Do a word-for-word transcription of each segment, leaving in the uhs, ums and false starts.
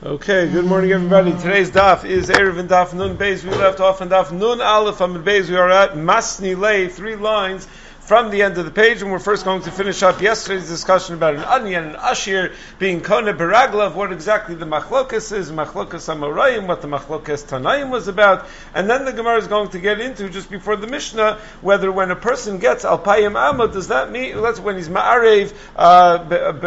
Okay, good morning everybody. Today's daf is Erev and Daf Nun Beis. We left off on Daf Nun Aleph Amud Beis. We are at Masni Lei, three lines from the end of the page, and we're first going to finish up yesterday's discussion about an ani and an ashir being kone beraglav, what exactly the machlokas is, machlokas amoraim, what the machlokas tanaim was about, and then the Gemara is going to get into, just before the Mishnah, whether when a person gets alpayim amot, does that mean, that's when he's ma'arev uh,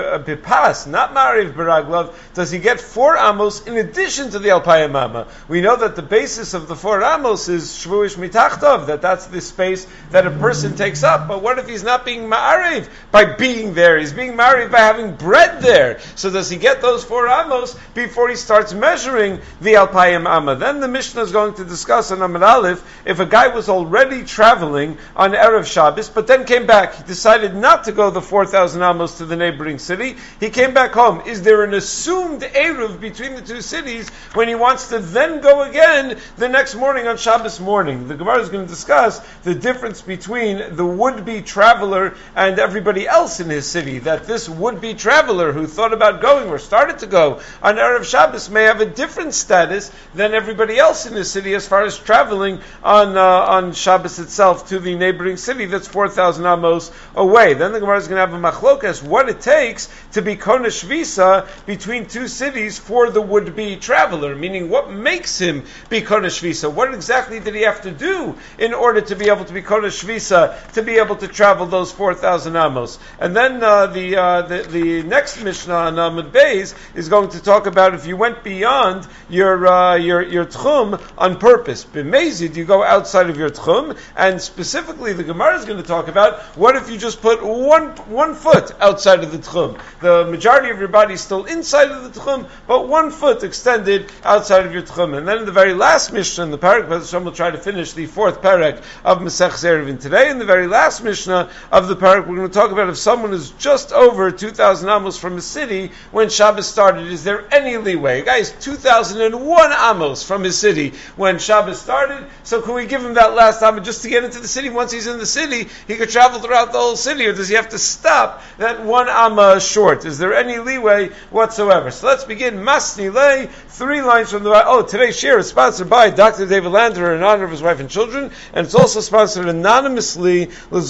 bipas, not ma'arev beraglav, does he get four amos in addition to the alpayim amma? We know that the basis of the four amos is shvuish mitachtav, that that's the space that a person takes up. But what if he's not being ma'ariv by being there? He's being ma'ariv by having bread there. So does he get those four amos before he starts measuring the alpayim amma? Then the Mishnah is going to discuss on Amud Aleph, if a guy was already traveling on Erev Shabbos, but then came back, he decided not to go the four thousand amos to the neighboring city, he came back home. Is there an assumed Eruv between the two cities when he wants to then go again the next morning on Shabbos morning? The Gemara is going to discuss the difference between the wood would-be traveler and everybody else in his city, that this would-be traveler who thought about going or started to go on Erev Shabbos may have a different status than everybody else in his city as far as traveling on uh, on Shabbos itself to the neighboring city that's four thousand amos away. Then the Gemara is going to have a machlokas, what it takes to be kona shvisa between two cities for the would-be traveler, meaning what makes him be kona shvisa? What exactly did he have to do in order to be able to be kona shvisa, to be able to travel those four thousand amos? And then uh, the, uh, the the next Mishnah on Amud Beis is going to talk about if you went beyond your uh, your your tchum on purpose. B'mezid, you go outside of your tchum, and specifically the Gemara is going to talk about what if you just put one one foot outside of the tchum. The majority of your body is still inside of the tchum, but one foot extended outside of your tchum. And then in the very last Mishnah in the parak, Hashem will try to finish the fourth parak of Masechus Eruvin today. In the very last Mishnah of the parak, we're going to talk about if someone is just over two thousand amos from a city when Shabbos started, is there any leeway? A guy is two thousand one amos from his city when Shabbos started, so can we give him that last amos just to get into the city? Once he's in the city, he could travel throughout the whole city, or does he have to stop that one amma short? Is there any leeway whatsoever? So let's begin. Masni Lei, three lines from the... Oh, today's share is sponsored by Doctor David Lander in honor of his wife and children, and it's also sponsored anonymously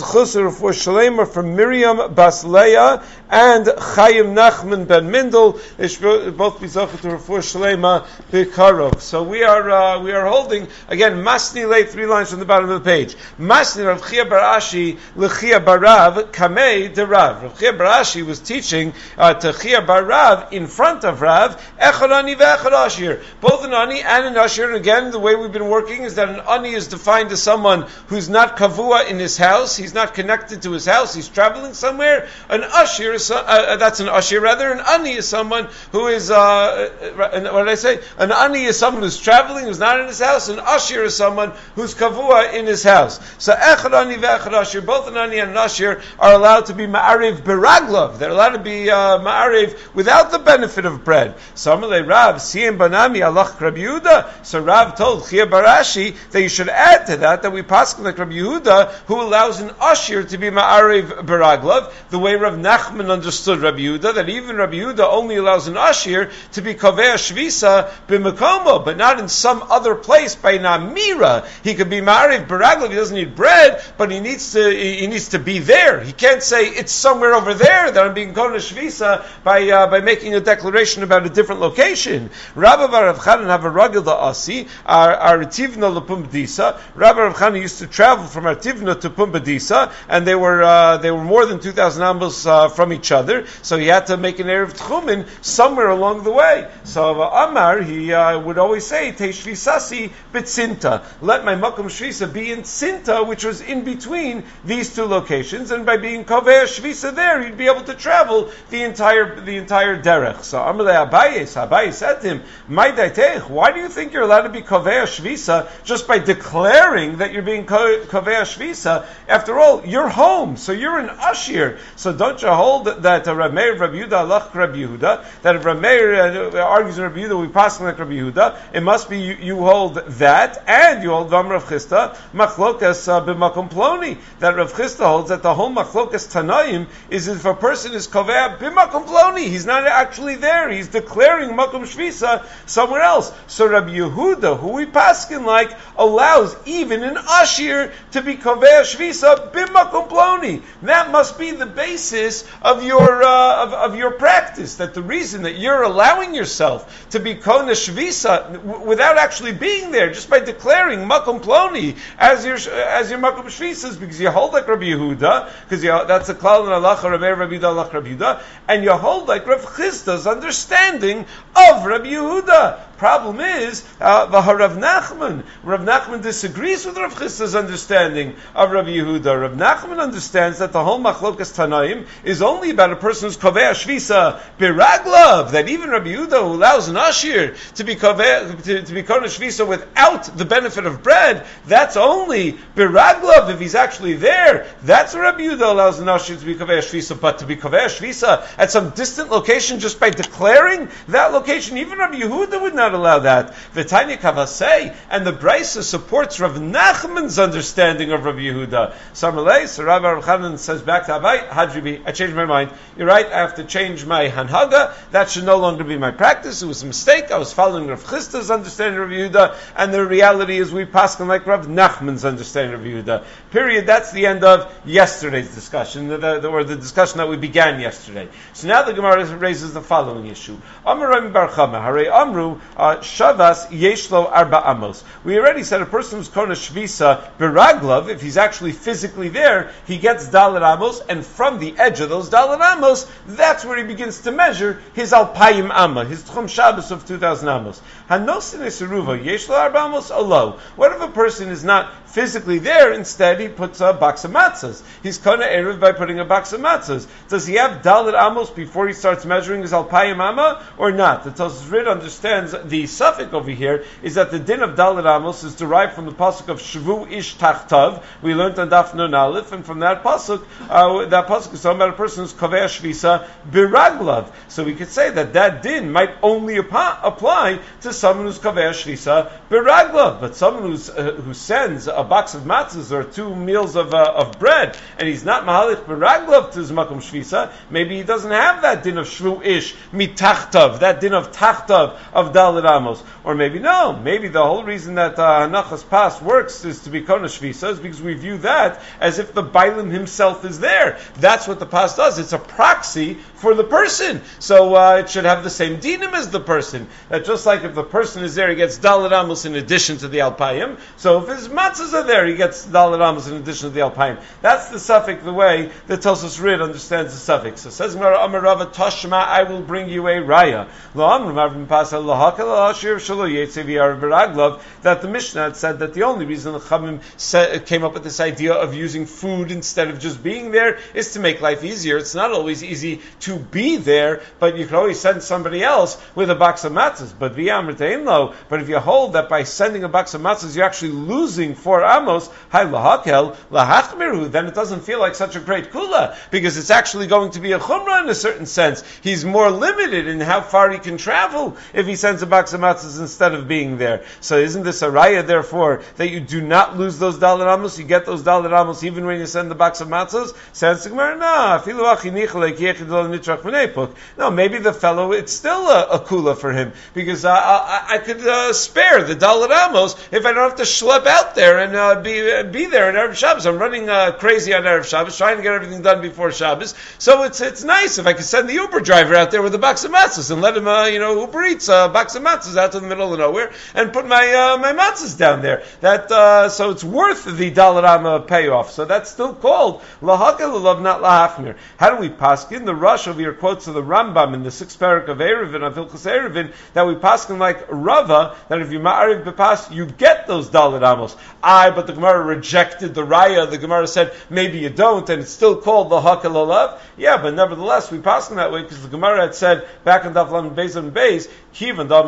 for Shalema from Miriam Bas Leah and Chaim Nachman Ben Mindel. They should both be zochet to Refuah Shalema Bikarov. So we are uh, we are holding again Masni Lei, three lines from the bottom of the page. Masni Rav Chia Bar Ashi L'Chia Barav Kamei de Rav. Rav Chia Bar Ashi was teaching uh, to Chia Bar Rav in front of Rav Echad Ani ve'Echad Ashir. Both an Ani and an Ashir. And again, the way we've been working is that an Ani is defined as someone who's not kavua in his house. He's not connected to his house. He's traveling somewhere. An Ashir is uh, that's an Ashir. Rather, an Ani is someone who is uh, what did I say? An Ani is someone who's traveling, who's not in his house. An Ashir is someone who's kavua in his house. So Echad Ani ve'Echad Ashir. Both an Ani and an Ashir are allowed to be ma'ariv beraglav. They're allowed to be uh, ma'ariv without the benefit of bread. So Amalei Rav Siyim Banami Alach Rabbi Yehuda. So Rav told Chia Bar Ashi that you should add to that that we paskin like Rabbi Yehuda, who allows an Ashir to be ma'ariv beraglav, the way Rav Nachman understood Rabbi Yehuda, that even Rabbi Yehuda only allows an Ashir to be kovei shvisa b'mekomo, but not in some other place by namira. He could be ma'ariv beraglav. He doesn't need bread, but he needs to he, he needs to be there. He can't say it's somewhere over there that I'm being kona shvisa by uh, by making a declaration about a different location. Rabbi Bar Rav Chanan have a ragil da'asi, our Tivna lepumbedisa. Rabbi Rav Chanan used to travel from Artivna to Pumbedisa, and they were uh, they were more than two thousand amos uh, from each other. So he had to make an erev tchumen somewhere along the way. So uh, Amar he uh, would always say Teishvisasi betzinta. Let my makom shvisa be in Tzinta, which was in between these two locations, and by being kovei shvisa there, he'd be able to travel the entire the entire derech. So Amalei Abaye, Abaye said to him, "My daitech, why do you think you're allowed to be kovei shvisa just by declaring that you're being kovei shvisa? After all, you're home, so you're an ashir. So don't you hold hold that uh, Rav Meir, Rabbi Yehuda, Alach Rabbi Yehuda, that if Rav Meir uh, argues in Rabbi Yehuda, we pass like Rabbi Yehuda, it must be you, you hold that, and you hold Vam Rav Chisda, Machlokas uh, b'makom ploni, that Rav Chisda holds that the whole Machlokas Tanaim is if a person is Kovea b'makom ploni, he's not actually there, he's declaring Makom Shvisa somewhere else. So Rabbi Yehuda, who we paskin like, allows even an Ashir to be Kovea Shvisa b'makom ploni. That must be the basis of your uh, of, of your practice. That the reason that you're allowing yourself to be Kona Shvisa w- without actually being there, just by declaring Makom Ploni as your as your Makom Shvisa, is because you hold like Rabbi Yehuda, because that's a klal in Halacha Rabbi Rabbi Yehuda, Rabbi Yehuda, and you hold like Rav Chisda's understanding of Rabbi Yehuda. Problem is, uh, Rav Nachman. Rav Nachman disagrees with Rav Chisda's understanding of Rabbi Yehuda. Rav Nachman understands that the whole Machlokas Tanaim is only about a person who's Kovea Shvisa Biraglav, that even Rabbi Yehuda, who allows an Ashir to be Kovea, to, to be Kona Shvisa without the benefit of bread, that's only Biraglav, if he's actually there. That's what Rabbi Yehuda allows an Ashir to be Kovea Shvisa, but to be Kovea Shvisa at some distant location just by declaring that location, even Rabbi Yehuda would not allow that. V'tanya Kavasei, and the Brisa supports Rav Nachman's understanding of Rabbi Yehuda. Samalei, so Rabbi Rav Chanan says back to Abai, Hadribi, I changed my mind. You're right, I have to change my Hanhaga. That should no longer be my practice. It was a mistake. I was following Rav Chisda's understanding of Rabbi Yehuda, and the reality is we paskin like Rav Nachman's understanding of Rabbi Yehuda. Period. That's the end of yesterday's discussion, the, the, or the discussion that we began yesterday. So now the Gemara raises the following issue. Amar Rami Bar Chama, Harei Amru, Shavas Yeshlo Arba Amos. We already said a person who's Kona Shvisa Biraglav, if he's actually physically there, he gets Dalet Amos, and from the edge of those Dalet Amos, that's where he begins to measure his Alpayim Amma, his Tchum Shabbos of two thousand Amos. Hanosin Eseruva Yeshlo Arba Amos Olo. What if a person is not physically there? Instead, he puts a box of matzahs. He's Kona Erev by putting a box of matzahs. Does he have Dalet Amos before he starts measuring his Alpayim Amma, or not? The Tosfos Rid understands the suffix over here is that the din of Dalet Amos is derived from the pasuk of Shvu Ish Tachtav. We learned on Daf Nun Aleph, and from that pasuk, uh, that pasuk is talking about a person who's Kovea Shvisa Biraglav. So we could say that that din might only ap- apply to someone who's Kovea Shvisa Biraglav, but someone who's, uh, who sends a box of matzahs or two meals of uh, of bread, and he's not Mahalich Biraglav to his Makom Shvisa, maybe he doesn't have that din of Shvu Ish Mitachtav, that din of Tachtav of Dalet Amos. Or maybe no, maybe the whole reason that uh, Hanachas Pas works is to be Kona Shvisa is because we view that as if the Bailim himself is there. That's what the Pas does. It's a proxy for the person. So uh, it should have the same dinim as the person. That just like if the person is there, he gets Dalet Amos in addition to the Alpayim. So if his matzahs are there, he gets Dalet Amos in addition to the Alpayim. That's the suffix, the way that Tosfos Rid understands the suffix. So says Amar Rava Toshma, I will bring you a raya. That the Mishnah had said that the only reason the Chachamim came up with this idea of using food instead of just being there is to make life easier. It's not always easy to be there, but you can always send somebody else with a box of matzahs. But but if you hold that by sending a box of matzahs you're actually losing four amos, then it doesn't feel like such a great kula, because it's actually going to be a chumrah in a certain sense. He's more limited in how far he can travel if he sends a box of matzahs instead of being there. So isn't this a raya, therefore, that you do not lose those Dalet Amos? You get those Dalet Amos even when you send the box of matzahs? Says the Gemara, no, maybe the fellow, it's still a, a kula for him, because uh, I, I could uh, spare the Dalet Amos if I don't have to schlep out there and uh, be uh, be there on Erev Shabbos. I'm running uh, crazy on Erev Shabbos, trying to get everything done before Shabbos. So it's it's nice if I could send the Uber driver out there with a box of matzahs and let him, uh, you know, Uber Eats a box of matzahs out to the middle of nowhere and put my uh, my matzahs down there. That uh, so it's worth the Dalet Amma payoff. So that's still called lahakel love, not lahachmir. How do we paskin? The Rush over here quotes of the Rambam in the sixth parak of Eruvin, of Hilchos Eruvin, that we paskin like Rava, that if you ma'ariv bepas, you get those Dalet Amos. I, but the Gemara rejected the raya. The Gemara said maybe you don't, and it's still called lahakel love. Yeah, but nevertheless we paskin that way because the Gemara had said back in Daf Lam Beis and Beis, Kivan Damar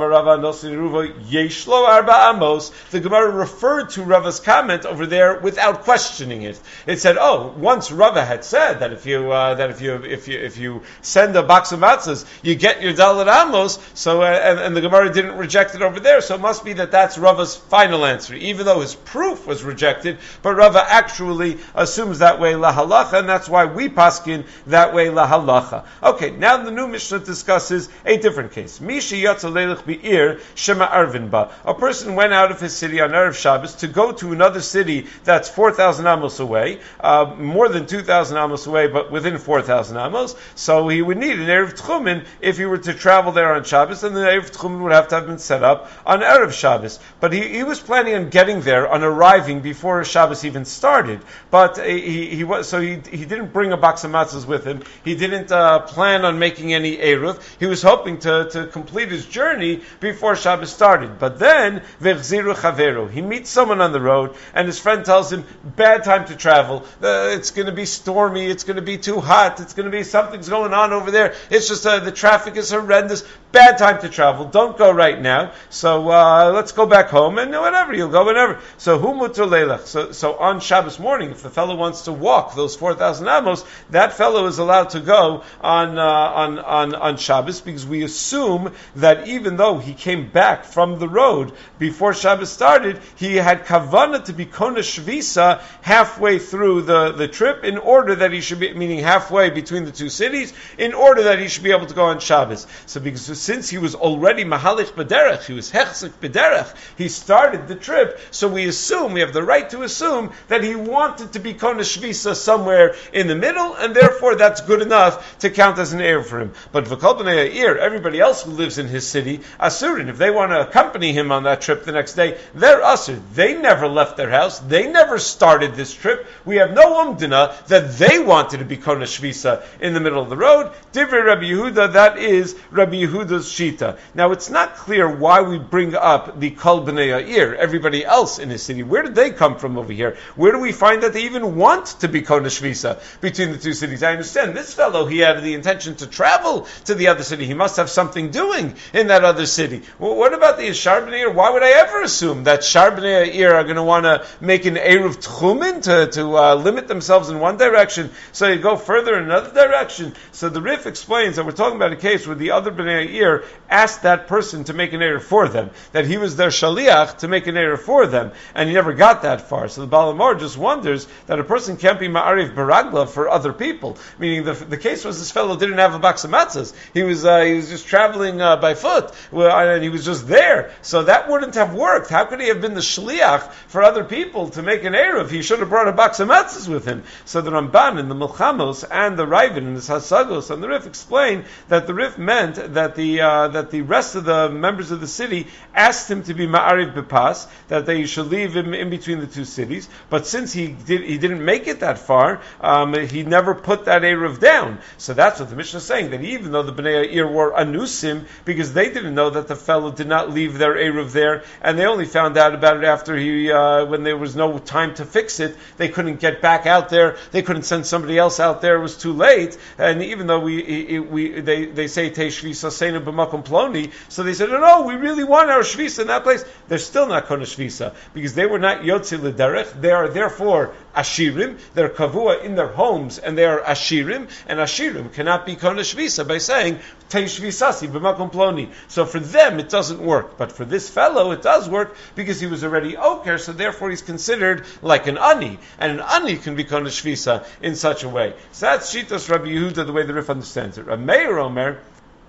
Amar Rava Nosi Ruva Yeshlo Arba Amos. The Gemara referred to Rava's comment over there without questioning it. It said, "Oh, once Rava had said that if you uh, that if you if you if you send a box of matzahs, you get your Dalet Amos." So, uh, and, and the Gemara didn't reject it over there. So it must be that that's Rava's final answer, even though his proof was rejected. But Rava actually assumes that way la halacha, and that's why we paskin that way la halacha. Okay, now the new Mishnah discusses a different case. Mishi yatsa leilach bi'ir shema arvin ba. A person went out of his city on Erev Shabbos to go to another city that's four thousand amos away, uh, more than two thousand amos away, but within four thousand amos. So he would need an Erev Tchumen if he were to travel there on Shabbos, and the Erev Tchumen would have to have been set up on Erev Shabbos. But he, he was planning on getting there, on arriving before Shabbos even started. But he, he was so he he didn't bring a box of matzahs with him. He didn't uh, plan on making any eruv. He was hoping to, to complete his journey before Shabbos started. But then v'chziru chaveru. He meets someone on the road, and his friend tells him, "Bad time to travel. Uh, it's going to be stormy. It's going to be too hot. It's going to be something's going on over there. It's just uh, the traffic is horrendous. Bad time to travel. Don't go right now. So uh, let's go back home and whatever. You'll go whenever." So hu mutar leilach. So so on Shabbos morning, if the fellow wants to walk those four thousand amos, that fellow is allowed to go on uh, on on on Shabbos, because we assume that even though he came back from the road before Shabbos started, he had kavanah to be kona shvisa halfway through the, the trip, in order that he should be, meaning halfway between the two cities, in order that he should be able to go on Shabbos. So because since he was already mahalich b'derech, he was hechzik b'derech, he started the trip, so we assume, we have the right to assume, that he wanted to be kona shvisa somewhere in the middle, and therefore that's good enough to count as an heir for him. But v'kol b'nei ha'ir, everybody else who lives in his city, asurin, if they want to accompany him on that trip the next day, they're asur. They never left their house. They never started this trip. We have no umdina that they wanted to be kona shvisa in the middle of the road. Divrei Rabbi Yehuda, that is Rabbi Yehuda's shita. Now it's not clear why we bring up the kol b'nei ha'ir, everybody else in his city. Where did they come from over here? Where do we find that they even want to be kona shvisa between the two cities? I understand this fellow, he had the intention to travel to the other city. He must have something doing in that other city. Well, what about the Yishar b'nei ha'ir? Why would I ever assume that Shar b'nei ha'ir are going to want to make an eruv tchumen to, to uh, limit themselves in one direction, so you go further in another direction? So the Rif explains that we're talking about a case where the other b'nei ha'ir asked that person to make an eruv for them, that he was their shaliach to make an eruv for them, and he never got that far. So the Baal HaMaor just wonders that a person can't be ma'ariv baragla for other people. Meaning the the case was this fellow didn't have a box of matzahs. He was uh, he was just traveling uh, by foot, and he was just there. So that wouldn't have worked. How could he have been the shliach for other people to make an eruv? He should have brought a box of matzahs with him. So the Ramban and the Milchamos and the Raven and the Hasagos and the Rif explain that the Rif meant that the uh, that the rest of the members of the city asked him to be ma'ariv bepas, that they should leave him in between the two cities. But since he did he didn't make it that far, um, he never put that eruv down. So that's what the Mishnah is saying, that even though the Bnei Ha'ir were anusim, because they didn't know that the fellow did not leave their eruv there, and they only found out about it after he, uh, when there was no time to fix it, they couldn't get back out there, they couldn't send somebody else out there, it was too late, and even though we, we they, they say, Tei Shvisa Seinu B'makom Ploni, so they said, no, no, we really want our Shvisa in that place. They're still not Kona Shvisa, because they were not Yotzi L'derech, they are therefore Ashirim, they're Kavua in their homes, and they are Ashirim, and Ashirim cannot be Kona Shvisa by saying, Tei Shvisasi B'makom Ploni. So for them, it doesn't work. But for this fellow, it does work, because he was already Oker, so therefore he's considered like an Ani. And an Ani can be Kona Shvisa in such a way. So that's Shitas Rabbi Yehuda, the way the Rif understands it. Rabbi Meir Omer,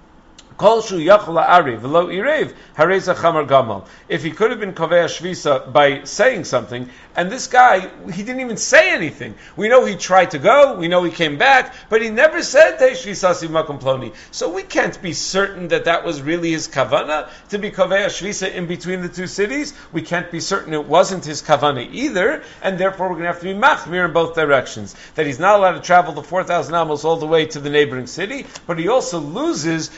if he could have been kovei shvisa by saying something, and this guy, he didn't even say anything. We know he tried to go, we know he came back, but he never said Tei Shvisasi Makom Ploni. So we can't be certain that that was really his kavana, to be kovei shvisa in between the two cities. We can't be certain it wasn't his kavana either, and therefore we're going to have to be machmir in both directions. That he's not allowed to travel the four thousand amos all the way to the neighboring city, but he also loses two thousand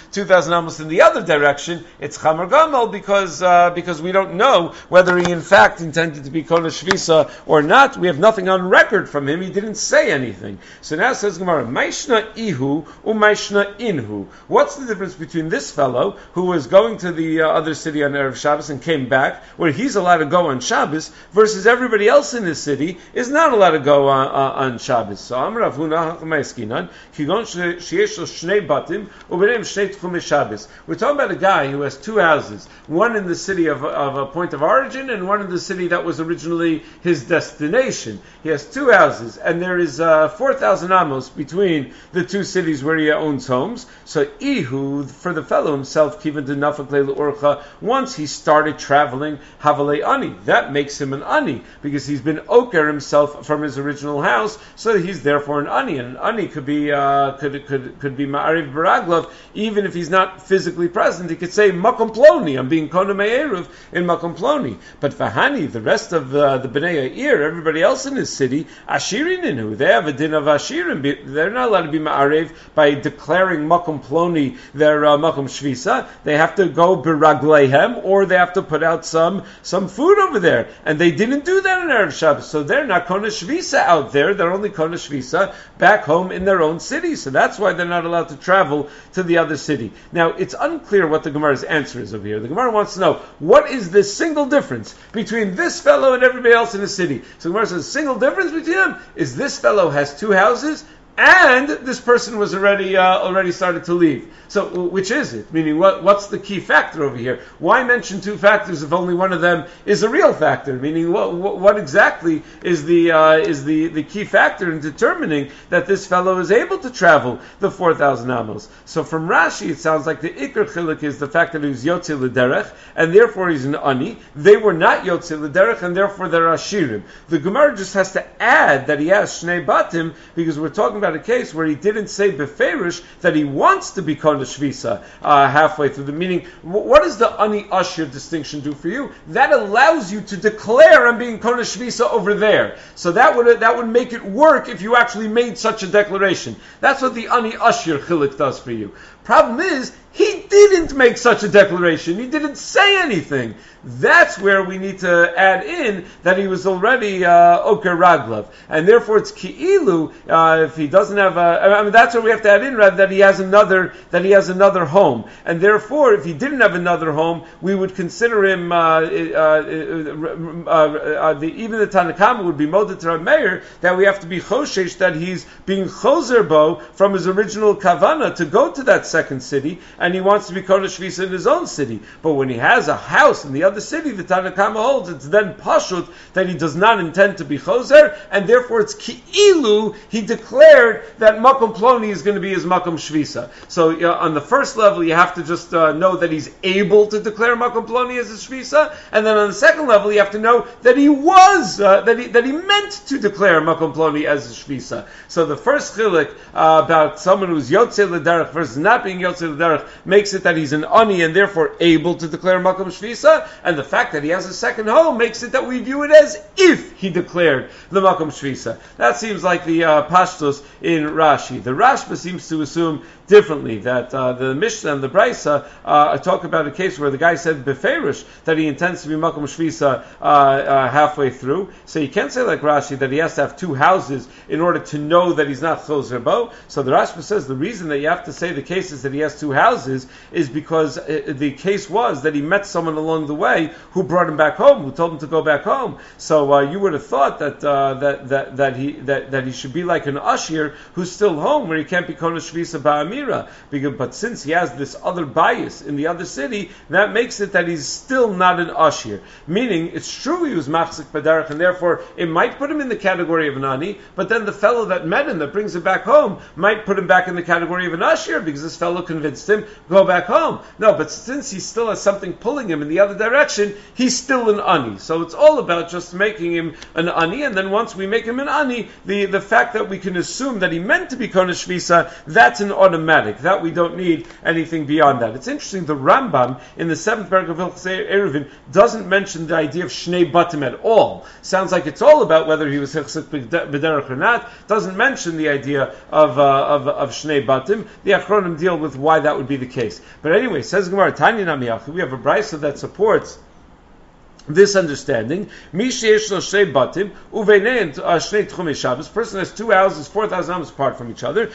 thousand amos in the other direction, it's Chamar Gamel because uh, because we don't know whether he in fact intended to be Kodesh Shvisa or not. We have nothing on record from him. He didn't say anything. So now says Gemara, Maishna Ihu u'Maishna Inhu. What's the difference between this fellow who was going to the uh, other city on Erev Shabbos and came back, where he's allowed to go on Shabbos, versus everybody else in this city is not allowed to go on, uh, on Shabbos? So Amar Rav Huna Hachmaiskinan Kigon sheyesh lo shnei batim u'beneim shnei tchumei Shabbos. We're talking about a guy who has two houses, one in the city of, of a point of origin and one in the city that was originally his destination. He has two houses, and there is uh, four thousand amos between the two cities where he owns homes. So Ihu, for the fellow himself, kivan de nafak leila orcha, once he started traveling, havalei ani, that makes him an ani, because he's been oker himself from his original house, so he's therefore an ani, and an ani could be uh, could could could be ma'ariv baraglov, even if he's not physically present. He could say makom ploni, I'm being kona me'eruv in makom ploni. But vahani, the rest of uh, the bnei ha'ir, everybody else in his city, ashirin inu, they have a din of ashirin. They're not allowed to be ma'ariv by declaring makom ploni their uh, makom shvisa. They have to go biragleihem, or they have to put out some some food over there, and they didn't do that in Erev Shabbos, so they're not kona shvisa out there. They're only kona shvisa back home in their own city. So that's why they're not allowed to travel to the other city. Now it's unclear what the Gemara's answer is over here. The Gemara wants to know what is the single difference between this fellow and everybody else in the city. So the Gemara says the single difference between them is this fellow has two houses, and this person was already uh, already started to leave. So, which is it? Meaning, what what's the key factor over here? Why mention two factors if only one of them is a real factor? Meaning, what what, what exactly is the uh, is the, the key factor in determining that this fellow is able to travel the four thousand amos? So, from Rashi, it sounds like the ikar chiluk is the fact that he was yotze l'derech, and therefore he's an ani. They were not yotze l'derech, and therefore they're ashirim. The Gemara just has to add that he has shnei batim, because we're talking about a case where he didn't say beferish that he wants to be kona shvisa uh, halfway through the meaning. W- what does the ani ashir distinction do for you? That allows you to declare I'm being kona shvisa over there. So that would that would make it work if you actually made such a declaration. That's what the ani ashir chilik does for you. Problem is, he didn't make such a declaration. He didn't say anything. That's where we need to add in that he was already uh, Oker Raglav. And therefore it's Ki'ilu, uh, if he doesn't have a, I mean, that's where we have to add in, rather, that he has another, that he has another home. And therefore, if he didn't have another home, we would consider him, uh, uh, uh, uh, uh, the, even the Tanakama would be Modet Rav Meir, that we have to be Choshesh, that he's being Chozerbo from his original Kavana to go to that second city, and he wants to be Kodesh Shvisa in his own city. But when he has a house in the other city, the Tanakama holds it's then Pashut that he does not intend to be Choser, and therefore it's Ki'ilu, he declared that Makom Ploni is going to be his Makom Shvisa. So uh, on the first level, you have to just uh, know that he's able to declare Makom Ploni as his Shvisa, and then on the second level, you have to know that he was, uh, that he that he meant to declare Makom Ploni as his Shvisa. So the first chilik uh, about someone who's Yotzei L'derech versus not being Yotzei L'derech makes it that he's an Ani and therefore able to declare Makom Shvisa, and the fact that he has a second home makes it that we view it as if he declared the Makom Shvisa. That seems like the uh, Pashtos in Rashi. The Rashba seems to assume differently, that uh, the Mishnah and the Braisa uh, talk about a case where the guy said beferish that he intends to be Makom Shvisa uh, uh, halfway through. So you can't say like Rashi that he has to have two houses in order to know that he's not Choser Bo. So the Rashba says the reason that you have to say the case is that he has two houses is because uh, the case was that he met someone along the way who brought him back home, who told him to go back home. So uh, you would have thought that uh, that that that he that, that he should be like an Ashir who's still home, where he can't be Kodesh Shvisa Ba'amira. Because, but since he has this other bias in the other city, that makes it that he's still not an Ashir. Meaning, it's true he was Machzik Badarach, and therefore it might put him in the category of an Ani, but then the fellow that met him, that brings him back home, might put him back in the category of an Ashir, because this fellow convinced him, go back home. No, but since he still has something pulling him in the other direction, he's still an Ani. So it's all about just making him an Ani, and then once we make him an Ani, the, the fact that we can assume that he meant to be Kodesh Shvisa, that's an automatic automatic. That we don't need anything beyond that. It's interesting, the Rambam in the seventh paragraph of Hilchos Eruvin doesn't mention the idea of Shnei Batim at all. Sounds like it's all about whether he was Hilchos B'derech or not. Doesn't mention the idea of uh, of, of Shnei Batim. The Achronim deal with why that would be the case. But anyway, says Gemara, Tanya Namiach, we have a brisa that supports this understanding. Person has two houses, four thousand amos apart from each other.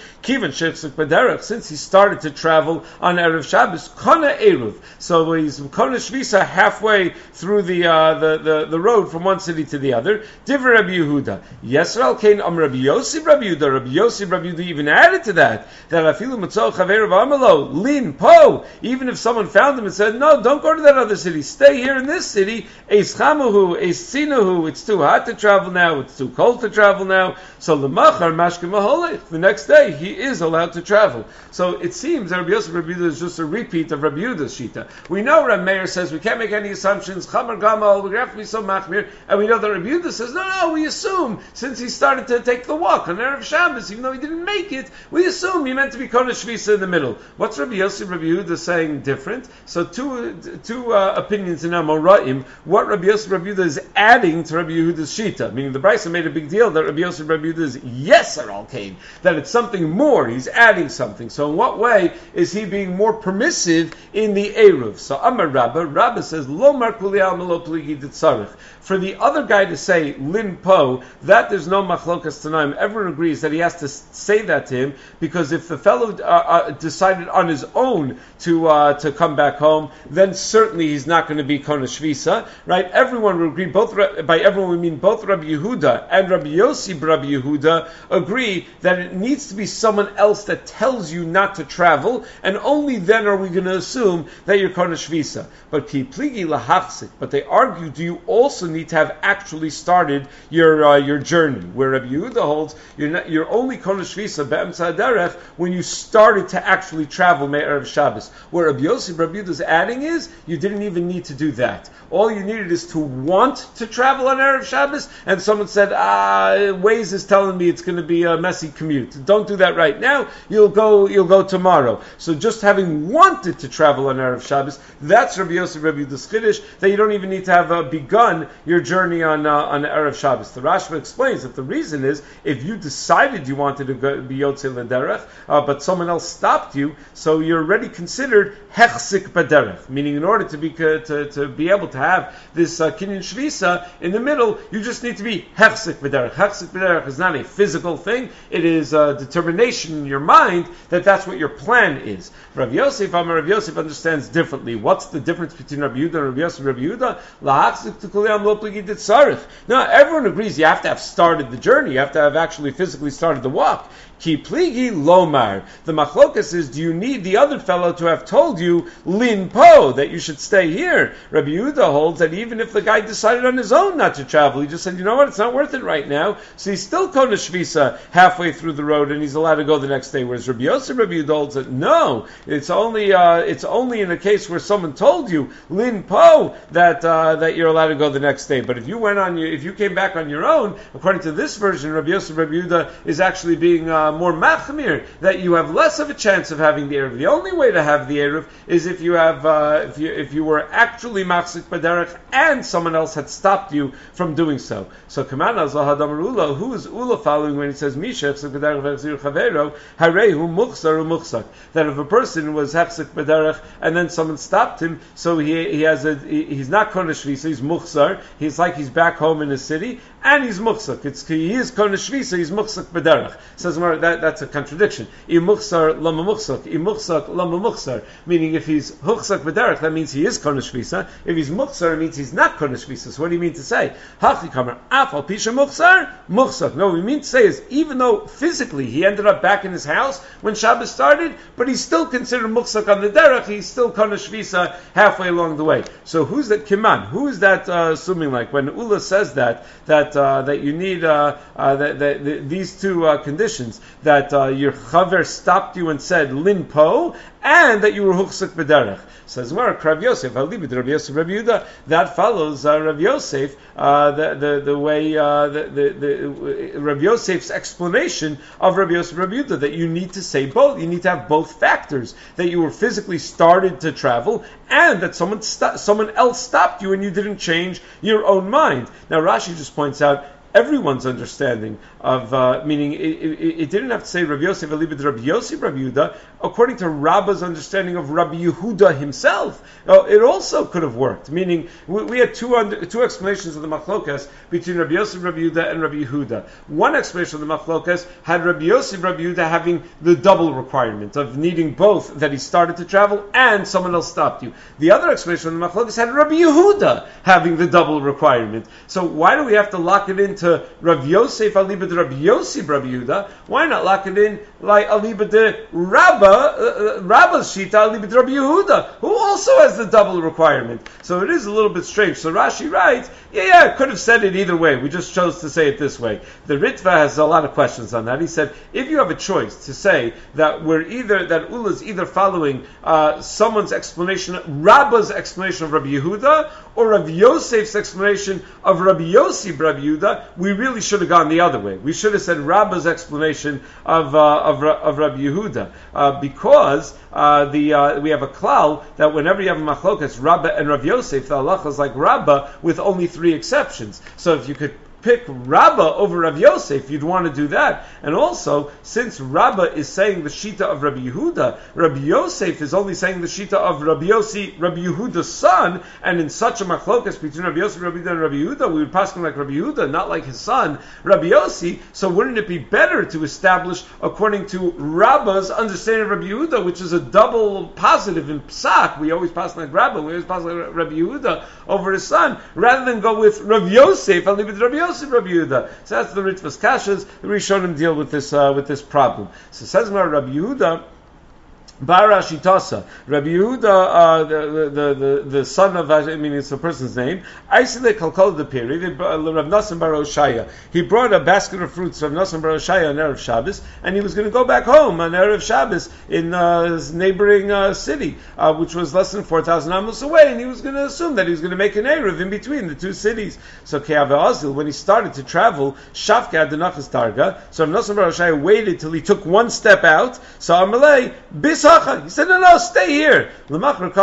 Since he started to travel on Erev Shabbos, Kana Eruv. So he's Kana Shvisa halfway through the, uh, the, the, the road from one city to the other. Divrei Rabbi Yehuda. Yisrael Kain Am Rabbi Yossi Rabbi Yehuda. Rabbi Yossi Rabbi Yehuda even added to that, that Afilu Matzol Chaver Amalo, Lin Po. Even if someone found him and said, no, don't go to that other city, stay here in this city, Eis chamuhu, eis sinuhu, it's too hot to travel now, it's too cold to travel now, so lemachar mashke maholech, the next day he is allowed to travel. So it seems that Rabbi Yosef Rabbi Yehuda is just a repeat of Rabbi Yehuda's shita. We know Rabbi Meir says we can't make any assumptions, chamar gamal, we have to be so machmir, and we know that Rabbi Yehuda says, no, no, we assume, since he started to take the walk on Erev Shabbos, even though he didn't make it, we assume he meant to be Kodesh Shvisa in the middle. What's Rabbi Yosef Rabbi Yehuda saying different? So two, two uh, opinions in Amoraim. What Rabbi Yosef Rabbi Yehuda is adding to Rabbi Yehuda's shita, meaning the Brisa made a big deal that Rabbi Yosef Rabbi Yehuda is yeser al kain, that it's something more, he's adding something. So in what way is he being more permissive in the Eruv? So Amar Rabba, Rabba says, Lo mar kuli al melo pligi ditzarich. For the other guy to say Lin Po, that there's no machlokas tanaim. Everyone agrees that he has to say that to him, because if the fellow uh, uh, decided on his own to uh, to come back home, then certainly he's not going to be Kona Shvisa, right? Everyone would agree, both by everyone we mean both Rabbi Yehuda and Rabbi Yossi Rabbi Yehuda agree that it needs to be someone else that tells you not to travel, and only then are we going to assume that you're Kona Shvisa. But ki pligi lahachzik, but they argue, do you also need to have actually started your uh, your journey? Where Rabbi Yehuda holds, you're not, you're only Kona Shvisa be'emtza derech when you started to actually travel me'erev Shabbos. Where Rabbi Yossi Rabbi Yehuda's adding is, you didn't even need to do that. All you needed is to want to travel on Erev Shabbos, and someone said, ah, Waze is telling me it's going to be a messy commute. Don't do that right now. You'll go, you'll go tomorrow. So just having wanted to travel on Erev Shabbos, that's Rabbi Yosef Rabbi Yehuda's chiddush, that you don't even need to have uh, begun your journey on uh, on Erev Shabbos. The Rashba explains that the reason is, if you decided you wanted to go, be Yotzei L'derech, uh, but someone else stopped you, so you're already considered hechsik b'derech, meaning in order to be uh, to, to be able to have this uh, kinyan shvisa in the middle, you just need to be hechsik b'derech. Hechsik b'derech is not a physical thing; it is a determination in your mind that that's what your plan is. Rav Yosef, Amar Rav Yosef understands differently. What's the difference between Rabbi Yehuda and Rav Yosef? Rabbi Yehuda, lahachzik to kuliyam lo pligi ditzarich. Now everyone agrees you have to have started the journey. You have to have actually physically started the walk. Ki pligi lomar. The machlokas is, do you need the other fellow to have told you lin po, that you should stay here? Rabbi Yehuda holds that even if the guy decided on his own not to travel, he just said, you know what, it's not worth it right now. So he's still kona shvisa halfway through the road, and he's allowed to go the next day. Whereas Rabbi Yosef, Rabbi Yehuda holds that no, it's only uh, it's only in a case where someone told you lin po that uh, that you're allowed to go the next day. But if you went on your, if you came back on your own, according to this version, Rabbi Yosef, Rabbi Yehuda is actually being uh, more machmir, that you have less of a chance of having the Eruv. The only way to have the Eruv is if you have uh, if you if you were actually machzik b'derech and someone else had stopped you from doing so. So Kaman Azal Hadam Ula, who is Ula following when he says Misha hechzik b'derech v'echzir chavero harehu muchsar u'muchsak, that if a person was hechzik b'derech and then someone stopped him, so he he has a he, he's not kodesh shvisa, he's muchsar. He's like he's back home in his city and he's muchsak. It's he is kodesh shvisa, he's muchsak b'derech. Says that that's a contradiction. Imuchsar lama muchsak, imuchsak lama muchsar. Meaning, if he's huchsak b'derech, that means he is kodesh shvisa. If he's muchsar, it means he's not kodesh shvisa. So what do you mean to say? Hachi kamer afal pisha muchsar muchsak. No, what we mean to say is, even though physically he ended up back in his house when Shabbos started, but he's still considered muchsak on the derech. He's still kodesh shvisa halfway along the way. So who's that kiman? Who is that uh, assuming like when Ula says that that uh, that you need uh, uh, that, that, that these two uh, conditions? that uh, your chaver stopped you and said lin po, and that you were huchsik b'derech. Says Gemara, Rav Yosef, Alibid Rav Yosef Rav Yehuda. That follows uh, Rav Yosef, uh, the, the the way uh, the, the, the Rav Yosef's explanation of Rav Yosef Rav Yehuda, that you need to say both. You need to have both factors, that you were physically started to travel, and that someone st- someone else stopped you and you didn't change your own mind. Now Rashi just points out everyone's understanding of, uh, meaning it, it, it didn't have to say Rav Yosef Alibid Rav Yosef Rav Yehuda. According to Rabba's understanding of Rabbi Yehuda himself, uh, it also could have worked. Meaning we, we had two under, two explanations of the machlokas between Rabbi Yosef Rabbi Yehuda and Rabbi Yehuda. One explanation of the machlokas had Rabbi Yosef Rabbi Yehuda having the double requirement of needing both, that he started to travel and someone else stopped you. The other explanation of the machlokas had Rabbi Yehuda having the double requirement. So why do we have to lock it into Rav Yosef Alibid Rabbi Yosef Rabbi Yehuda? Why not lock it in like Alibid Rabba, uh, Rabba's Shita Alibid Rabbi Yehuda, who also has the double requirement? So it is a little bit strange. So Rashi writes, yeah, yeah, I could have said it either way. We just chose to say it this way. The Ritva has a lot of questions on that. He said, if you have a choice to say that we're either, that Ula is either following uh, someone's explanation, Rabba's explanation of Rabbi Yehuda, or Rabbi Yosef's explanation of Rabbi Yosef Rabbi Yehuda, we really should have gone the other way. We should have said Rabba's explanation of uh, of, of Rabbi Yehuda, uh, because uh, the uh, we have a klal that whenever you have a machlokas, Rabba and Rabbi Yosef, the halacha is like Rabba with only three exceptions. So if you could pick Rabba over Rav Yosef, you'd want to do that. And also, since Rabba is saying the Shita of Rabbi Yehuda, Rabbi Yosef is only saying the Shita of Rabbi Yossi, Rabbi Yehuda's son, and in such a machlokas between Rabbi Yosef, Rabbi Yehuda, and Rabbi Yehuda, we would pass him like Rabbi Yehuda, not like his son, Rabbi Yossi. So wouldn't it be better to establish according to Rabba's understanding of Rabbi Yehuda, which is a double positive in Psak? We always pass like Rabba, we always pass like Rabbi Yehuda over his son, rather than go with Rabbi Yosef, I'll leave it to Rabbi Yosef. Rabbi Yehuda. So that's the Ritva's Kashas. The Rishonim deal with this uh, with this problem. So says Rabbi Yehuda, Bara Shitasa, Rabbi Yehuda, uh, the, the, the, the son of, I mean, it's a person's name, Aisile Kalkol the Piri, Rav Nassim Bar Oshaya. He brought a basket of fruits, Rav Nassim Bar Oshaya, on Erev Shabbos, and he was going to go back home on Erev Shabbos in uh, his neighboring uh, city, uh, which was less than four thousand amos away, and he was going to assume that he was going to make an Erev in between the two cities. So Ke'ave Azil, when he started to travel, Shavke had the Nachas Darga, so Rav Nassim Bar Oshaya waited till he took one step out, so Amalei, Bis He said, no, no, stay here. You'll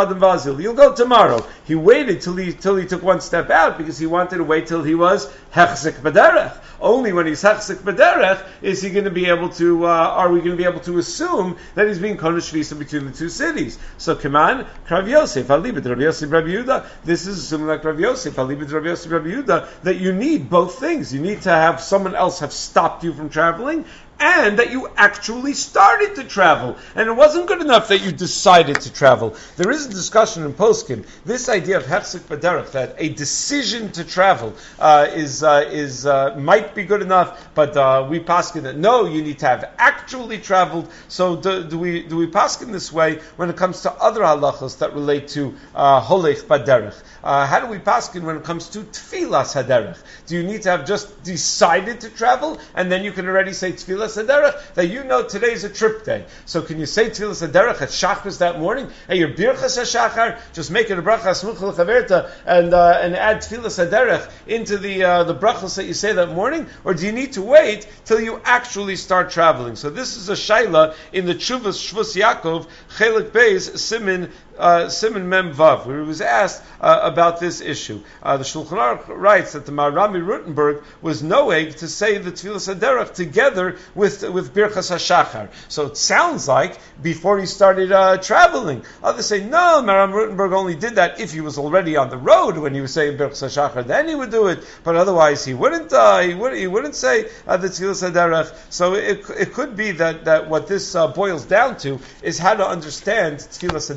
go tomorrow. He waited till he till he took one step out because he wanted to wait till he was hechzik b'derech. Only when he's hechzik b'derech is he going to be able to, uh, are we going to be able to assume that he's being kodesh visa between the two cities? So, come on, Rav Yosef, Alibid Rabbi Yosef Rabbi Yehuda. This is assuming like Rav Yosef, Alibid Rabbi Yosef Rabbi Yehuda, that you need both things. You need to have someone else have stopped you from traveling, and that you actually started to travel. And it wasn't good enough that you decided to travel. There is a discussion in Poskim, this idea of Hefzik Baderech, that a decision to travel uh, is uh, is uh, might be good enough, but uh, we paskin that no, you need to have actually traveled. So do, do we do we paskin this way when it comes to other halachas that relate to uh, Holech Baderech? Uh, how do we paskin when it comes to Tfilas Haderech? Do you need to have just decided to travel, and then you can already say Tfilas Haderech, that you know today's a trip day? So can you say Tfilas Haderech at Shachris that morning? Hey, your Birchas HaShachar, just make it a bracha Smuch L'Chaverta and uh, and add Tfilas Haderech into the uh, the brachas that you say that morning? Or do you need to wait till you actually start traveling? So this is a shaila in the Tshuvas Shvus Yaakov, Chelik Beis, Simin, Uh, Simon Mem Vav, where he was asked uh, about this issue. Uh, the Shulchan Aruch writes that the Marami Rutenberg was noeg to say the Tfilas Haderech together with with Birchas HaShachar. So it sounds like before he started uh, traveling. Others say no, Marami Rutenberg only did that if he was already on the road when he was saying Birchas HaShachar, then he would do it. But otherwise, he wouldn't. Uh, he would. He wouldn't say uh, the Tfilas Haderech. So it it could be that that what this uh, boils down to is how to understand Tfilas Haderech.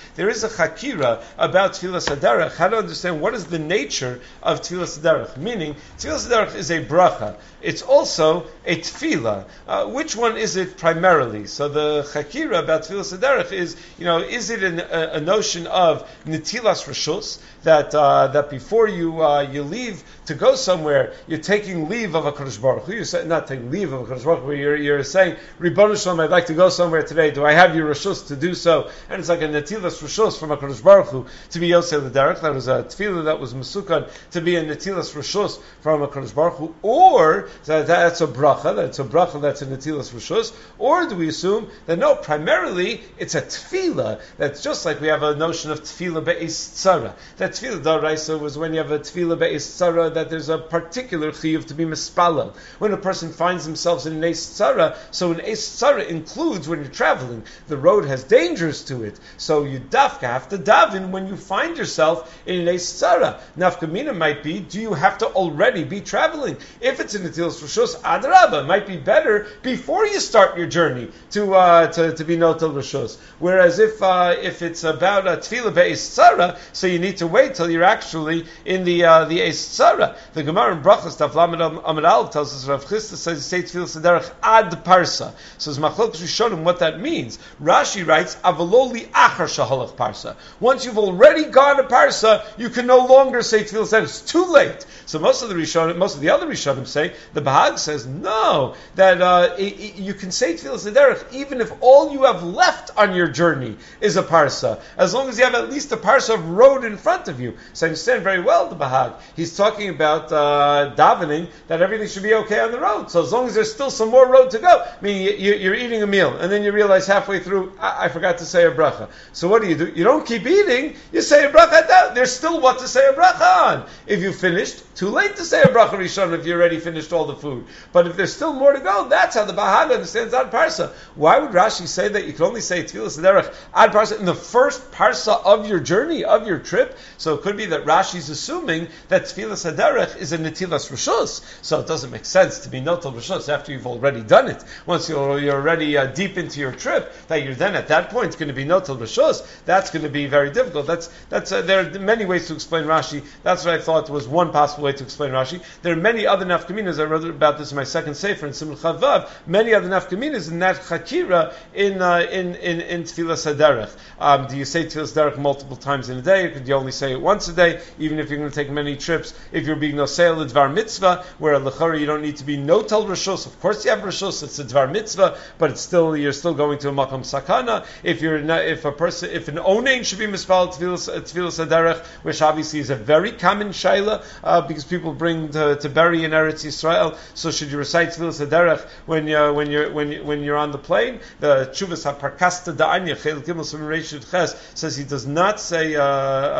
there is a chakira about Tfilas Haderech, how to understand what is the nature of Tfilas Haderech. Meaning, Tfilas Haderech is a bracha. It's also a tefillah. Uh, which one is it primarily? So the chakira about Tfilas Haderech is, you know, is it an, a, a notion of netilas reshus, that uh, that before you uh, you leave to go somewhere, you're taking leave of a Kadosh Baruch Hu. You're say, not taking leave of a Kadosh Baruch Hu. You're, you're saying, Ribbonu Shalom, I'd like to go somewhere today. Do I have your reshus to do so? And it's like a netilas reshus from a Kadosh Baruch Hu to be Yosei L'derech. That was a tefillah that was Mesukan to be a netilas reshus from a Kadosh Baruch Hu. Or that, that's a bracha. That's a bracha. That's a netilas reshus. Or do we assume that no, primarily it's a tefillah. That's just like we have a notion of tefillah be'es tzara. That tefillah daraisa was when you have a tefillah be'es tzara, that there's a particular chiyuv to be mispalel. When a person finds himself in an es tzara, so an es tzara includes when you're traveling. The road has dangers to it. So you dafka have to daven when you find yourself in an es tzara. Nafkamina might be, do you have to already be traveling? If it's in the netilas reshus, adrabah, it might be better before you start your journey to uh, to, to be notel reshus. Whereas if uh, if it's about a tefillah be'es tzara, so you need to wait till you're actually in the uh, the es tzara. The Gemara in Brachos Daf Lamed Amud Aleph tells us Rav Chisda says you say tefillah sederech ad parsa. So as Machlokes Rishonim what that means. Rashi writes avaloli achar shahalach parsa. Once you've already gone to parsa, you can no longer say tefillah sederech. It's too late. So most of the Rishonim, most of the other Rishonim say, the Bahag says no, that uh, it, it, you can say tefillah sederech even if all you have left on your journey is a parsa, as long as you have at least a parsa of road in front of you. So I understand very well the Bahag. He's talking about uh, davening, that everything should be okay on the road. So as long as there's still some more road to go, I mean, you, you're eating a meal, and then you realize halfway through, I, I forgot to say a bracha. So what do you do? You don't keep eating, you say a bracha down. There's still what to say a bracha on. If you finished, too late to say a bracha rishon if you already finished all the food. But if there's still more to go, that's how the Bahag understands ad parsa. Why would Rashi say that you can only say tefillah sederech ad parsa in the first parsa of your journey, of your trip? So it could be that Rashi's assuming that tefillah sederech is a netilas reshus. So it doesn't make sense to be notel reshus after you've already done it. Once you're, you're already uh, deep into your trip, that you're then at that point going to be notel reshus. That's going to be very difficult. That's that's uh, there are many ways to explain Rashi. That's what I thought was one possible way to explain Rashi. There are many other nafkaminas. I wrote about this in my second sefer in Simul Chavav. Many other nafkaminas in that chakira in uh, in in in tefillah sederech. Um, do you say tefillah sederech multiple times in a day? Or could you only say it once a day? Even if you're going to take many trips, if you're being nosei l'dvar mitzvah, where l'chara you don't need to be notel reshus. Of course you have reshus. It's a dvar mitzvah, but it's still you're still going to a makom sakana. If you're not, if a person if an onein should be mispal tefillah sederech, which obviously is a very common shaila uh, because people bring to, to bury in Eretz Yisrael. So should you recite tefillah sederech when you when you're when you, when you're on the plane? The Chuvas HaParkasta Da'anya Chel Gimel Simon Reishut Ches says he does not say uh,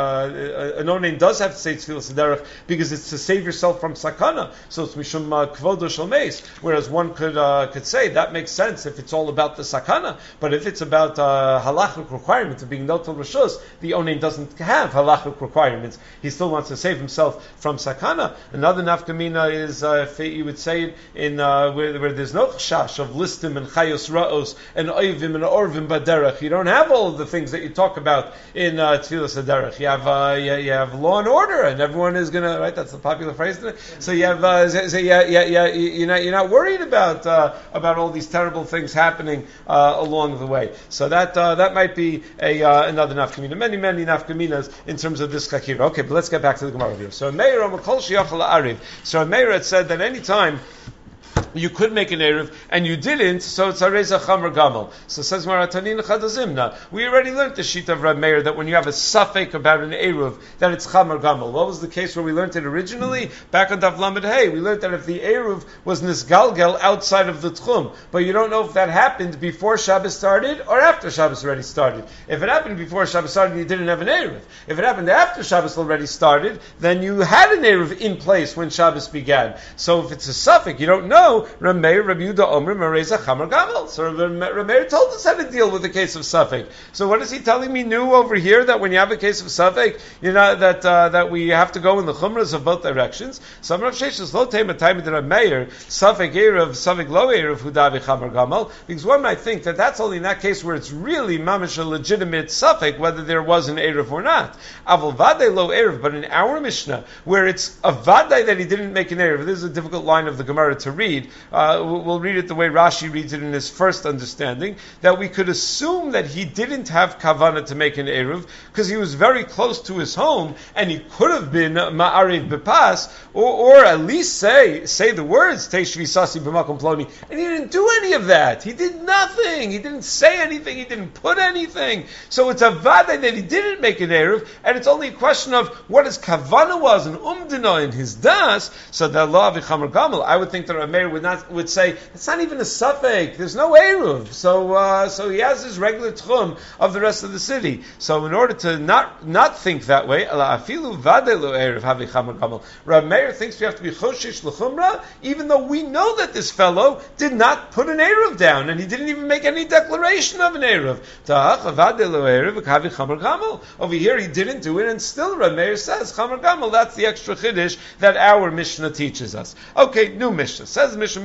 uh, an onein does have to say tefillah sederech because it's to save yourself from sakana. So it's mishum kvodo shel meis. Whereas one could uh, could say that makes sense if it's all about the sakana. But if it's about uh, halachic requirements of being notel reshus, the onein doesn't have halachic requirements. He still wants to save himself from sakana. Another nafkamina is uh, if you would say it in uh, where, where there's no chash of listim and chayos ra'os and oivim and orvim baderech. You don't have all of the things that you talk about in uh, tefillah sederech. You have uh, you, you have law and order, and everyone is gonna right. That's the popular phrase. Isn't it? So you have uh, so yeah yeah yeah you're not you're not worried about uh, about all these terrible things happening uh, along the way. So that uh, that might be a uh, another nafkamina. Many many nafkaminas in terms of this chakira. Okay, but let's get back to the Gemara here. So Meir Amakol Shiachal Ariv. So Meir had said that any time you could make an Eruv, and you didn't, so it's a Reza Chamar Gamal. So says Maratanin Chadazimna. We already learned the sheet of Rab Meir that when you have a suffix about an Eruv, that it's Chamar Gamal. What was the case where we learned it originally? Back on Daf Lamed Hey, we learned that if the Eruv was Nisgalgel outside of the Tchum, but you don't know if that happened before Shabbos started or after Shabbos already started. If it happened before Shabbos started, you didn't have an Eruv. If it happened after Shabbos already started, then you had an Eruv in place when Shabbos began. So if it's a suffix, you don't know, no, Rameir, Rabbi Yehuda, Omer, Mereza, Chamar Gamal. So Rameir told us how to deal with the case of Safek. So what is he telling me new over here, that when you have a case of Safek, you know, that uh, that we have to go in the Chumras of both directions? So Rav Sheshes lo tema time to Rameir, Safek Erev, Safek lo Erev, Hudavi Chamar Gamal, because one might think that that's only in that case where it's really mamish a legitimate Safek, whether there was an Erev or not. Aval Vadei lo Erev, but in our Mishnah, where it's a Vadei that he didn't make an Erev, this is a difficult line of the Gemara to read. Uh, we'll read it the way Rashi reads it in his first understanding, that we could assume that he didn't have Kavanah to make an Erev, because he was very close to his home, and he could have been Ma'ariv Bepas, or, or at least say say the words, Teishvi Sasi B'makom Ploni, and he didn't do any of that. He did nothing. He didn't say anything. He didn't put anything. So it's a Vadai that he didn't make an Erev, and it's only a question of what his Kavanah was, and Umdina in his Das, so that Allah V'chamar Gamal, I would think that Rameir would not would say, it's not even a Safek, there's no Erev. So uh, so he has his regular Tchum of the rest of the city. So in order to not not think that way, Afilu Vadei lo Erev Havi Chamar Gamal, Rameir thinks we have to be Choshish L'chumra, even though we know that this fellow did not put an Erev down, and he didn't even make any declaration of an Erev. Over here he didn't do it, and still Rameir says, Chamar Gamal, that's the extra Chiddush that our Mishnah teaches us. Okay, new Mishnah. Says Mishnah,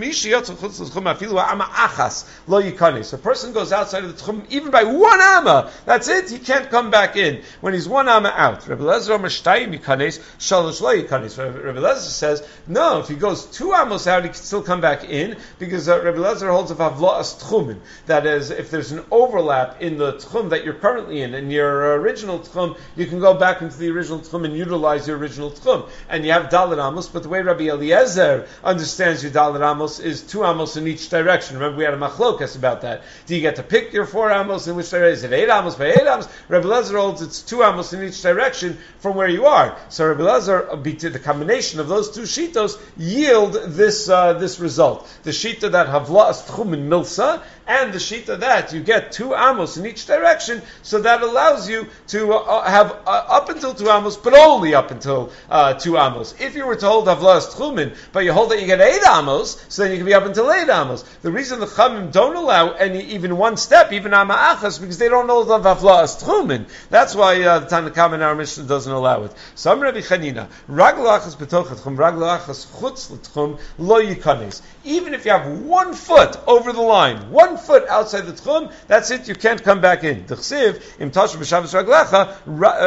lo yikanis. A person goes outside of the Tchum even by one Amma. That's it, he can't come back in. When he's one Amma out. Rebbe Lezer Omer shtayim yikanis, shalosh lo yikanis. Rebbe Lezer says, no, if he goes two Amos out, he can still come back in, because uh, Rebbe Lezer holds of Havla'as Tchumin. That is, if there's an overlap in the Tchum that you're currently in, and your original Tchum, you can go back into the original Tchum and utilize your original Tchum. And you have Dalet Amos, but the way Rabbi Eliezer understands your Dalet Amos is two Amos in each direction. Remember, we had a machlokas about that. Do you get to pick your four Amos in which direction? Is it eight Amos by eight Amos? Rabbi Eliezer holds it's two Amos in each direction from where you are. So Rabbi Eliezer, the combination of those two shitos yield this uh, this result. The shita that Havla'as Tchumin Milsa, and the shita that you get two Amos in each direction, so that allows you to uh, have uh, up until two Amos, but only up until uh, two Amos. If you were to hold Havla'as Tchumin, but you hold that you get eight Amos, so then you can be up until eight Amos. The reason the Chamim don't allow any, even one step, even Amma Achas, because they don't know the Havla'as Tchumin. That's why uh, the Tanakh in our Mishnah doesn't allow it. Some Rabbi Chanina, Raglo Achas B'toch Tchum, Raglo Achas Chutz L'Tchum, Lo Yikanes. Even if you have one foot over the line, one foot outside the Tchum, that's it, you can't come back in. D'chsiv, Im Tashu B'Shavos Raglecha,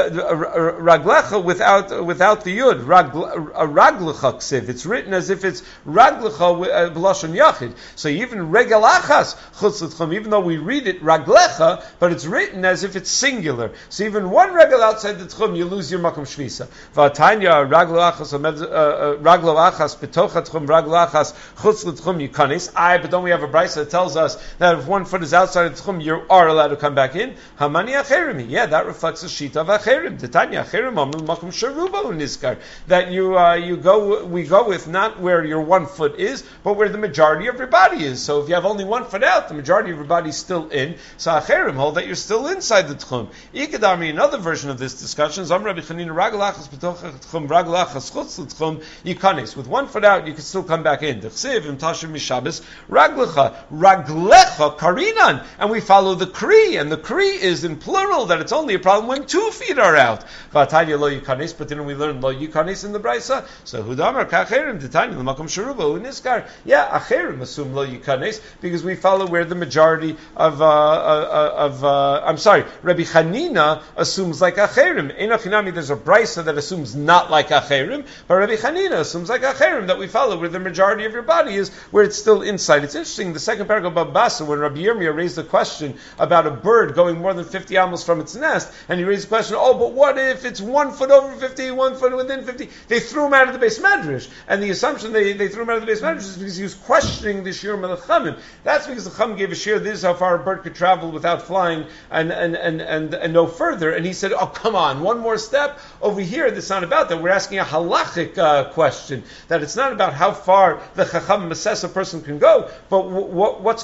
Raglecha without without the Yud, Raglecha Ksiv. It's written as if it's Raglecha B'Lashon Yachid. So even Regel Achas Chutz L'Tchum, even though we read it Raglecha, but it's written as if it's singular. So even one regel outside the Tchum, you lose your Makom Shvisa. V'atanya Raglo Achas Raglo Achas B'Toch Tchum Raglo Achas Chutz L'Tchum Yikanis. I, but don't we have a brisa that tells us that if one foot is outside of the Tchum, you are allowed to come back in? Hamani Acherimi. Yeah, that reflects the shita of Acherim. Titanya Acherim Amul Makom Sharuba Uniskar. That you uh, you go we go with not where your one foot is, but where the majority of your body is. So if you have only one foot out, the majority of your body is still in. So Acherim hold that you're still inside the Tchum. Ikadami, another version of this discussion, Zam Rabbi Chanina Raglachas B'toch Tchum Raglachas Chutz L'Tchum Yikanis. With one foot out, you can still come back in. D'chsiv Im Tashiv Mishabes Raglecha Raglecha Karinan, and we follow the Kri, and the Kri is in plural that it's only a problem when two feet are out. V'atanya Lo Yikanis, but didn't we learn Lo Yikanis in the Brisa? So Hudamar K'Acherim D'Tanya L'Makom Sharuba Uniskar. Yeah, Acherim assume Lo Yikanis because we follow where the majority of uh, uh, of uh, I'm sorry, Rabbi Chanina assumes like Acherim. Einachinami, there's a brisa that assumes not like Acherim, but Rabbi Chanina assumes like Acherim that we follow where the majority of your body is, where it's still inside. It's interesting. The second paragraph of Basa, when Rabbi Yirmiyah raised the question about a bird going more than fifty amos from its nest, and he raised the question, oh, but what if it's one foot over fifty, one foot within fifty? They threw him out of the base medrash, and the assumption they, they threw him out of the base medrash is because he was questioning the shir melachamim. That's because the chum gave a shir. This is how far a bird could travel without flying, and and, and, and and no further. And he said, oh, come on, one more step over here. That's not about that. We're asking a halachic uh, question, that it's not about how far the chacham assess a person can go, but w- w- what's kovei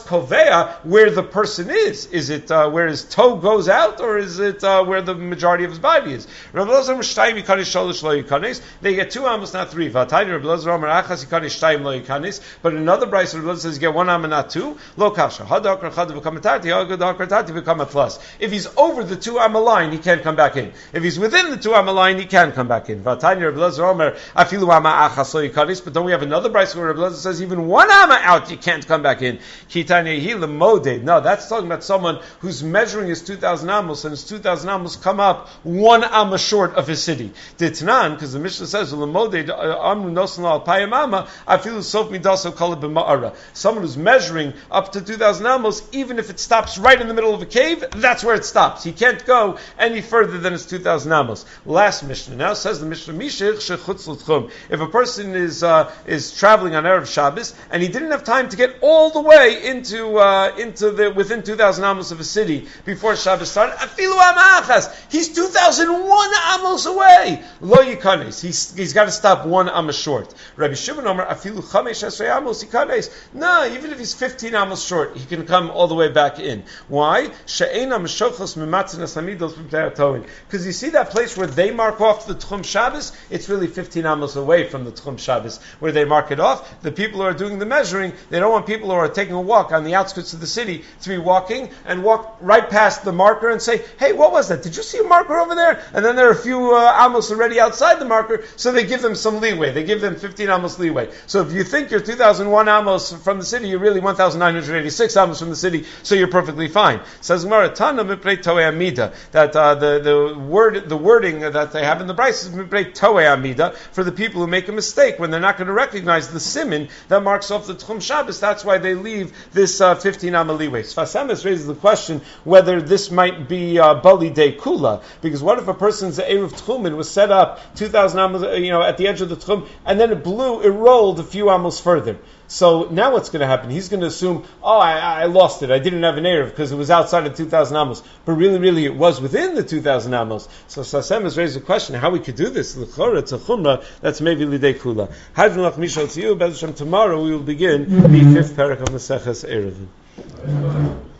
Yotzea, where the person is. Is it uh, where his toe goes out, or is it uh, where the majority of his body is? Rabbi Elazar Shtayim Yikanis Shalosh Lo Yikanis. They get two amos, not three. Vatayni Rabbi Elazar Omer Achas Yikanis Shtayim Lo Yikanis. But in another brayso, Rabbi Elazar says you get one amma, not two. Lo kasha. Hadakar Chad v'kamatati. Hadakar Tati v'kamatlas. If he's over the two amma line, he can't come back in. If he's within the two amma line, he can come back in. Vatayni Rabbi Elazar Omer Afilu amma achas lo yikanis. But don't we have another brayso where Rabbi Elazar says even one amma out, you can't come back in. Kitane hi lemoded. No, that's talking about someone who's measuring his two thousand amos, and his two thousand amos come up one amma short of his city. Ditnan, because the Mishnah says lemoded amru nosan al payim amma afilu sof midaso kol b'ma'ara. Someone who's measuring up to two thousand amos, even if it stops right in the middle of a cave, that's where it stops. He can't go any further than his two thousand amos. Last Mishnah now says the Mishnah Mishich shechutz l'tchum. If a person is uh, is traveling on Erev Shabbos and he didn't have time to get all the way into uh, into the within two thousand amos of a city before Shabbos started, afilu amachas, he's two thousand one amos away. Lo yikanes, he's he's got to stop one amos short. Rabbi Shimon Omer afilu chamesh esrei amos yikanes. No, even if he's fifteen amos short, he can come all the way back in. Why? She'ena meshochos mimatzinas hamidos b'pnei. Because you see that place where they mark off the Tchum Shabbos, it's really fifteen amos away from the Tchum Shabbos where they mark it off. The people who are doing the measuring, they don't want people who are taking a walk on the outskirts of the city to be walking and walk right past the marker and say, hey, what was that? Did you see a marker over there? And then there are a few uh, amos already outside the marker, so they give them some leeway. They give them fifteen amos leeway. So if you think you're two thousand one amos from the city, you're really one thousand nine hundred eighty-six amos from the city, so you're perfectly fine. Says Gemara, Tana miprei toei amida, that uh, the, the word the wording that they have in the Bryce is miprei toei amida, for the people who make a mistake when they're not going to recognize the simin that marks off the Tchum Shabbos. That's why they leave this uh, fifteen amma leeway. Sfas Emes raises the question whether this might be uh, Bali De Kula, because what if a person's Eruv Tchumen was set up two thousand amos, you know, at the edge of the Tchum, and then it blew, it rolled a few amos further. So now what's going to happen? He's going to assume, oh, I, I lost it. I didn't have an Erev because it was outside of two thousand amos. But really, really, it was within the two thousand amos. So Sasem has raised a question how we could do this. L'chora, it's a chumrah, that's maybe Lidei Kula. Hadron Lach Mishal Tziyu, Bez Hashem, tomorrow we will begin the fifth parak of Maseches Eruvin.